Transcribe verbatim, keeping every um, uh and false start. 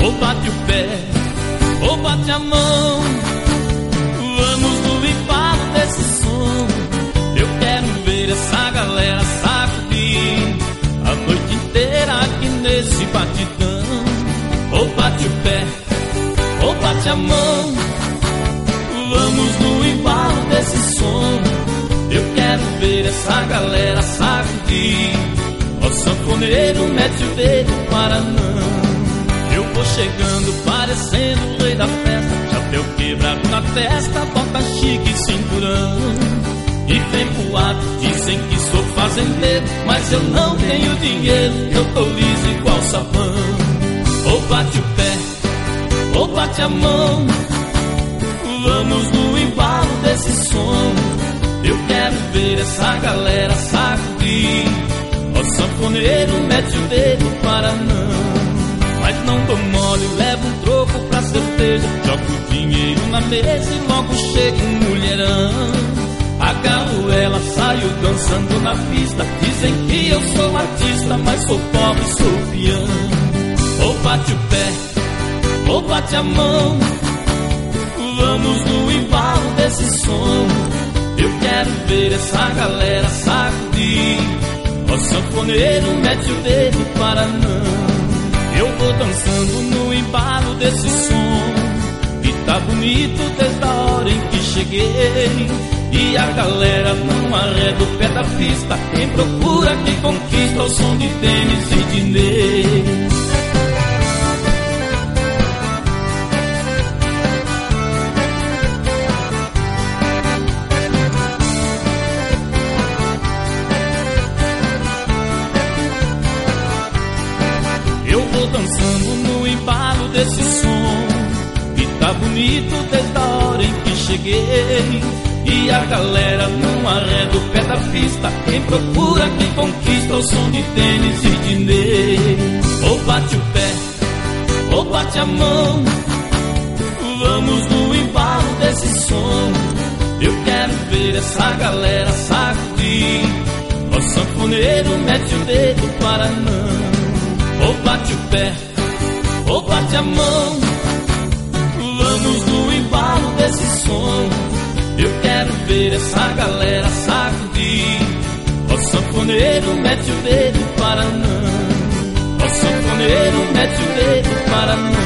ou bate o pé, ou bate a mão. Vamos no embalo desse som. Eu quero ver essa galera sacudir a noite inteira aqui nesse batidão. Ou bate o pé, ou bate a mão. Vamos no embalo desse som. Eu quero ver essa galera sacudir. Ó sanfoneiro, mete o dedo para não. Eu vou chegando parecendo o rei da festa, chapéu quebrado na testa, bota chique e cinturão. E vem pro ato, dizem que sou fazendeiro, mas eu não tenho dinheiro, eu tô liso igual sabão. Ou bate o pé, ou bate a mão. Vamos no embalo desse som. Eu quero ver essa galera sacudir. Ó sanfoneiro, mete o dedo para não. Mas não dou mole, levo um troco pra cerveja, jogo o dinheiro na mesa e logo chega um mulherão. Agarro ela, saio dançando na pista. Dizem que eu sou artista, mas sou pobre, sou peão. Ou bate o pé, ou bate a mão. Vamos no embalo desse som. Eu quero ver essa galera sacudir. Ó sanfoneiro, mete o dedo para não. Eu vou dançando no embalo desse som, que tá bonito desde a hora em que cheguei. E a galera não arreda o pé da pista, quem procura, quem conquista o som de tênis e de Ney. Eu vou dançando no embalo desse som, que tá bonito desde a hora em que cheguei. E a galera não arreda o pé da pista, quem procura, quem conquista o som de tênis e de Ney. Ou bate o pé, ou bate a mão. Vamos no embalo desse som. Eu quero ver essa galera sacudir. Ó sanfoneiro, mete o dedo para não. Ou bate o pé, ou bate a mão. Vamos no embalo desse som. Eu quero ver essa galera sacudir. Ó sanfoneiro, mete o dedo para não. Ó sanfoneiro, mete o dedo para não.